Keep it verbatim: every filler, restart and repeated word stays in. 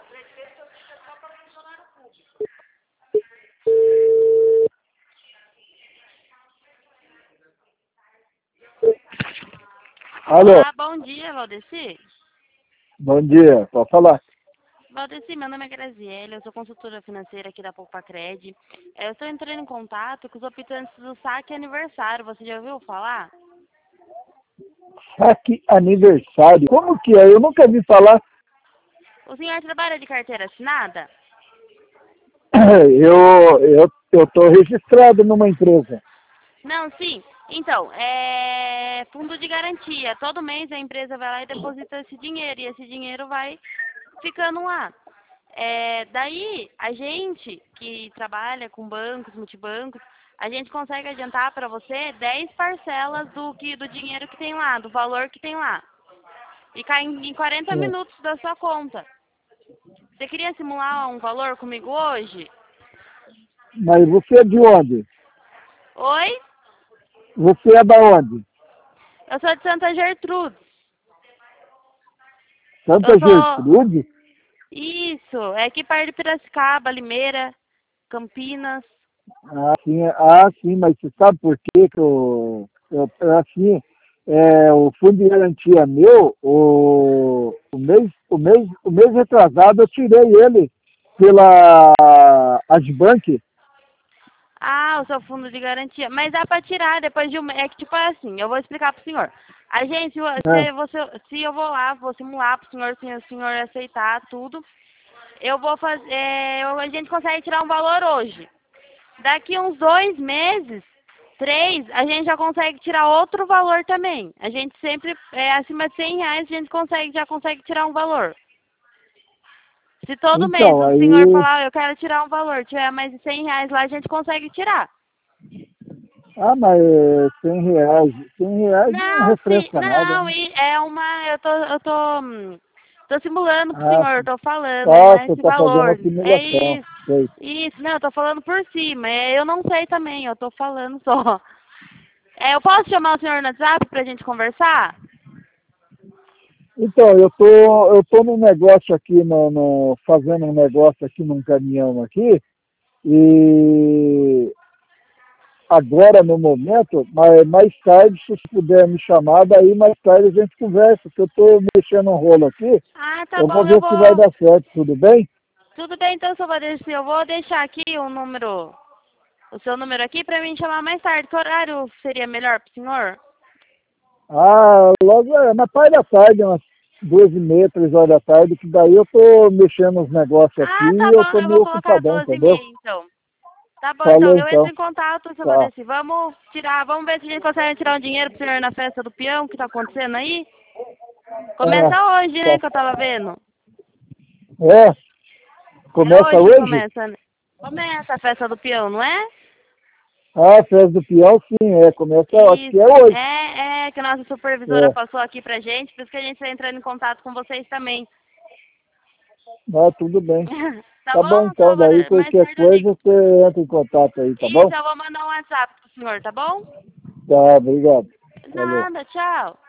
Alô, Olá, bom dia, Valdeci. bom dia, pode falar. Valdeci, meu nome é Graziele, eu sou consultora financeira aqui da Poupa-Cred. Eu estou entrando em contato com os optantes do saque aniversário, você já ouviu falar? Saque aniversário, como que é? Eu nunca vi falar. O senhor trabalha de carteira assinada? Eu eu eu tô registrado numa empresa. Não, sim. Então, é fundo de garantia. Todo mês a empresa vai lá e deposita esse dinheiro, e esse dinheiro vai ficando lá. É, daí, a gente que trabalha com bancos, multibancos, a gente consegue adiantar para você dez parcelas do, que, do dinheiro que tem lá, do valor que tem lá. E cai em, em quarenta Sim. minutos da sua conta. Você queria simular um valor comigo hoje? Mas você é de onde? Oi? Você é da onde? Eu sou de Santa Gertrudes. Santa Eu sou... Gertrude? Isso, é aqui perto de Piracicaba, Limeira, Campinas. Ah, sim, ah, sim, mas você sabe por quê que eu, eu assim, é, o fundo de garantia meu, o, o mês, o mês, o mês retrasado eu tirei ele pela Adbank. Ah, o seu fundo de garantia. Mas dá para tirar depois de um mês. É que tipo é assim, eu vou explicar pro senhor. A gente, Né? se, você, se eu vou lá, vou simular pro senhor, se o senhor aceitar tudo, eu vou fazer. É, eu- a gente consegue tirar um valor hoje. Daqui uns dois meses, três, a gente já consegue tirar outro valor também. A gente sempre, é, acima de cem reais, a gente consegue, já consegue tirar um valor. Se todo mês Então, o senhor aí, falar, "Ah, eu quero tirar um valor, tiver mais de cem reais lá, a gente consegue tirar." ah, mas é cem reais, cem reais não Não, sim, refresca nada, não, né? e é uma, eu tô, eu tô, hum, tô simulando pro Ah, senhor, eu tô falando, não ah, é você esse está fazendo a valor. É simulação, isso, sei. isso, não, eu tô falando por cima, é, eu não sei também, eu tô falando só. É, eu posso chamar o senhor no WhatsApp pra gente conversar? Então, eu tô, eu tô num negócio aqui, no, no- fazendo um negócio aqui num caminhão aqui, e agora no momento, mas mais tarde, se você puder me chamar, daí mais tarde a gente conversa, porque eu tô mexendo um rolo aqui, Ah, tá eu vou bom, eu ver se vai vou. dar certo, tudo bem? Tudo bem então, seu Vadeci, eu vou deixar aqui o número, o seu número aqui pra mim chamar mais tarde. Que horário seria melhor pro senhor? Ah, logo é, na parte da tarde, umas duas e meia, três horas da tarde, que daí eu tô mexendo uns negócios aqui Ah, tá e eu bom, tô eu vou meio colocar ocupadão, duas e entendeu? meia então. Tá bom, então, Falou eu entro então, em contato, seu tá. Vadeci. Vamos tirar, vamos ver se a gente consegue tirar um dinheiro pro senhor na festa do peão que tá acontecendo aí. É, Começa hoje, né, tá. que eu tava vendo. É, É começa hoje que hoje? começa, né? Começa a festa do peão, não é? Ah, Festa do Peão, sim, é, começa, acho que é Isso. hoje. É, é que a nossa supervisora É, passou aqui pra gente, por isso que a gente está entrando em contato com vocês também. ah, tudo bem. Tá Tá bom bom, então, seu daí Vadeci? Mais qualquer tarde eu coisa ligo. você entra em contato aí, tá bom? Isso, eu vou mandar um WhatsApp pro senhor, tá bom? Tá, obrigado. Falou. Nada, tchau.